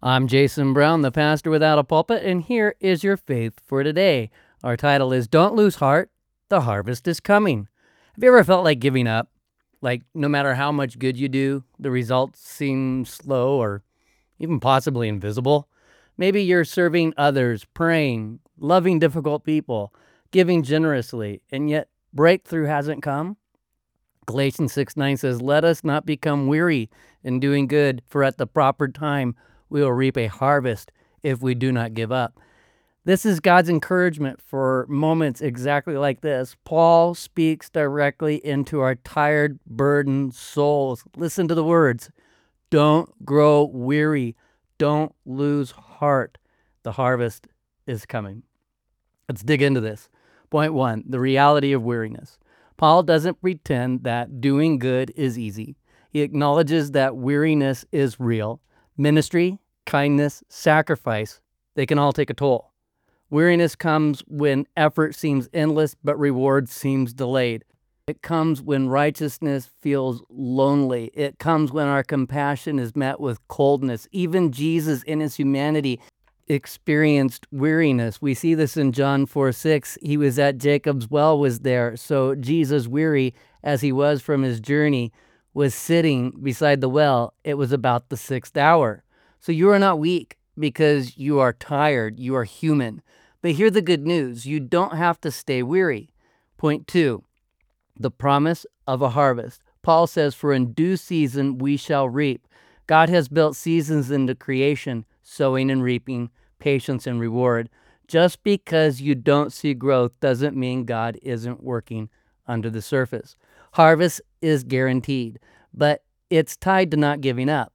I'm Jason Brown, the pastor without a pulpit, and here is your faith for today. Our title is Don't Lose Heart, the Harvest is Coming. Have you ever felt like giving up? Like no matter how much good you do, the results seem slow or even possibly invisible? Maybe you're serving others, praying, loving difficult people, giving generously, and yet breakthrough hasn't come? Galatians 6:9 says, "Let us not become weary in doing good, for at the proper time we will reap a harvest if we do not give up." This is God's encouragement for moments exactly like this. Paul speaks directly into our tired, burdened souls. Listen to the words. Don't grow weary. Don't lose heart. The harvest is coming. Let's dig into this. Point one, the reality of weariness. Paul doesn't pretend that doing good is easy. He acknowledges that weariness is real. Ministry, kindness, sacrifice, they can all take a toll. Weariness comes when effort seems endless, but reward seems delayed. It comes when righteousness feels lonely. It comes when our compassion is met with coldness. Even Jesus in his humanity experienced weariness. We see this in John 4:6. He was at Jacob's well, was there. So Jesus, weary as he was from his journey, was sitting beside the well. It was about the 6th hour. So you are not weak because you are tired. You are human. But hear the good news. You don't have to stay weary. Point two, the promise of a harvest. Paul says, "For in due season we shall reap." God has built seasons into creation, sowing and reaping, patience and reward. Just because you don't see growth doesn't mean God isn't working under the surface. Harvest is guaranteed, but it's tied to not giving up.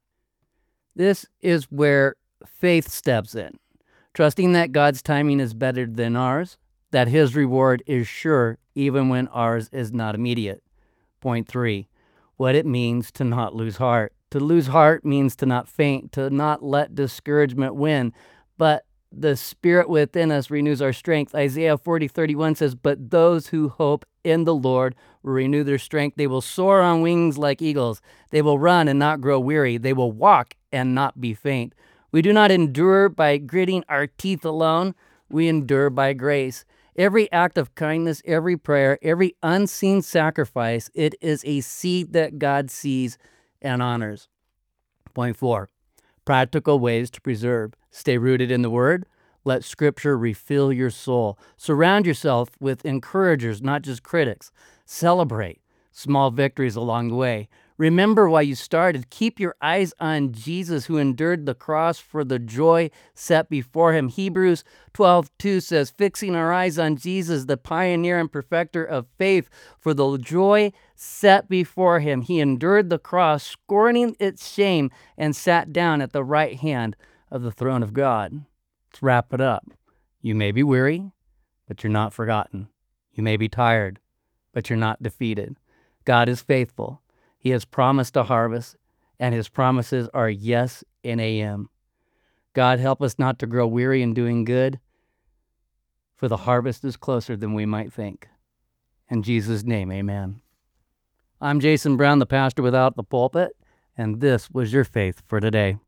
This is where faith steps in, trusting that God's timing is better than ours, that his reward is sure even when ours is not immediate. Point three, what it means to not lose heart. To lose heart means to not faint, to not let discouragement win, but the Spirit within us renews our strength. Isaiah 40:31 says, "But those who hope in the Lord will renew their strength. They will soar on wings like eagles. They will run and not grow weary. They will walk and not be faint." We do not endure by gritting our teeth alone. We endure by grace. Every act of kindness, every prayer, every unseen sacrifice, it is a seed that God sees and honors. Point four, practical ways to preserve. Stay rooted in the Word. Let Scripture refill your soul. Surround yourself with encouragers, not just critics. Celebrate small victories along the way. Remember why you started. Keep your eyes on Jesus, who endured the cross for the joy set before him. Hebrews 12:2 says, "Fixing our eyes on Jesus, the pioneer and perfecter of faith, for the joy set before him, he endured the cross, scorning its shame, and sat down at the right hand of the throne of God." Let's wrap it up. You may be weary, but you're not forgotten. You may be tired, but you're not defeated. God is faithful. He has promised a harvest, and his promises are yes and amen. God, help us not to grow weary in doing good, for the harvest is closer than we might think. In Jesus' name, amen. I'm Jason Brown, the pastor without the pulpit, and this was your faith for today.